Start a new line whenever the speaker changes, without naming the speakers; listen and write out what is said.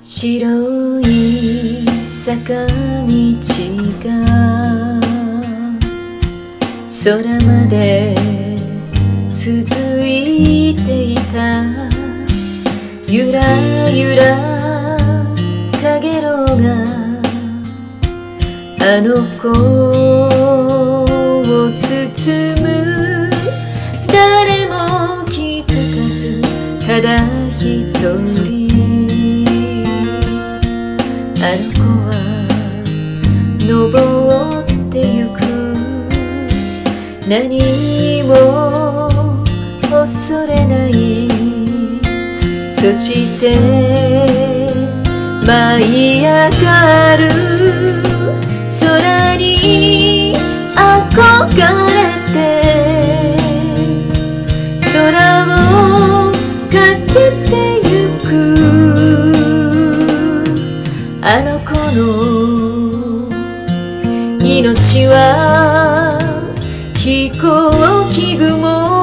白い坂道が空まで続いていた。ゆらゆらかげろうがあの子を包む。誰も気づかずただ一人あの子は登ってゆく。何も恐れない。そして舞い上がる空に憧れて空を駆けてゆく。あの子の命は飛行機雲